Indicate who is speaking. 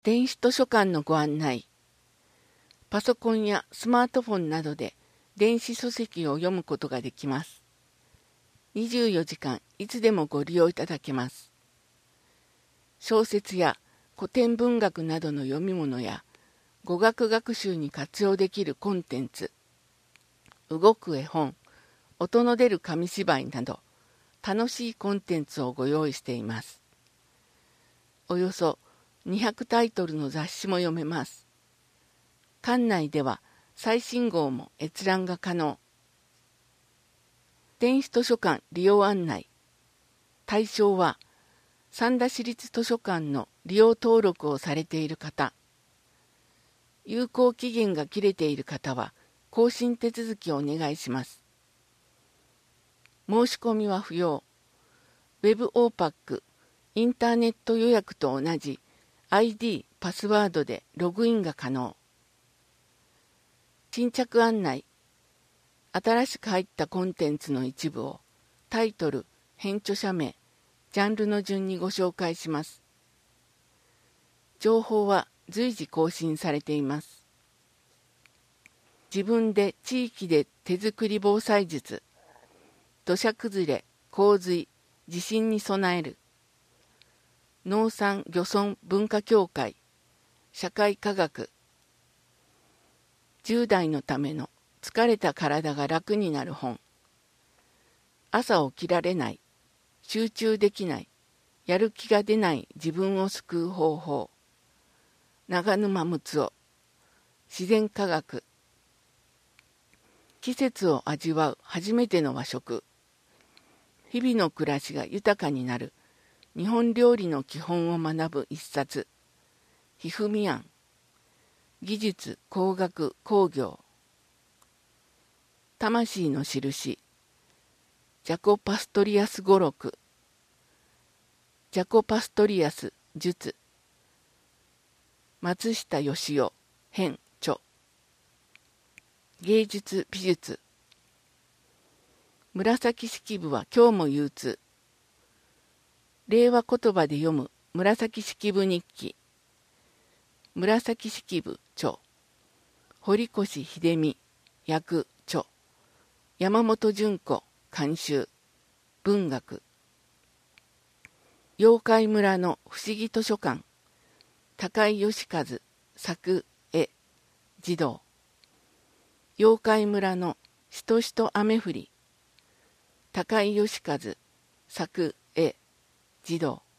Speaker 1: 電子図書館のご案内。パソコンやスマートフォンなどで電子書籍を読むことができます。24時間いつでもご利用いただけます。小説や古典文学などの読み物や語学学習に活用できるコンテンツ、動く絵本、音の出る紙芝居など楽しいコンテンツをご用意しています。およそ200タイトルの雑誌も読めます。館内では最新号も閲覧が可能。電子図書館利用案内。対象は三田市立図書館の利用登録をされている方。有効期限が切れている方は更新手続きをお願いします。申し込みは不要。ウェブオーパック、インターネット予約と同じID、パスワードでログインが可能。新着案内。新しく入ったコンテンツの一部をタイトル、編著者名、ジャンルの順にご紹介します。情報は随時更新されています。自分で地域で手作り防災術。土砂崩れ、洪水、地震に備える。農産漁村文化協会、社会科学。10代のための疲れた体が楽になる本。朝起きられない、集中できない、やる気が出ない自分を救う方法。長沼睦夫、自然科学。季節を味わう初めての和食。日々の暮らしが豊かになる日本料理の基本を学ぶ一冊。ひふみあん。技術、工学、工業。魂の印。ジャコ・パストリアス語録。ジャコ・パストリアス術。松下義雄編著。芸術美術。紫式部は今日も憂鬱。令和言葉で読む紫式部日記。紫式部著。堀越秀美訳著。山本純子監修。文学。妖怪村の不思議図書館。高井義和作絵児童。妖怪村のしとしと雨降り。高井義和作絵児童。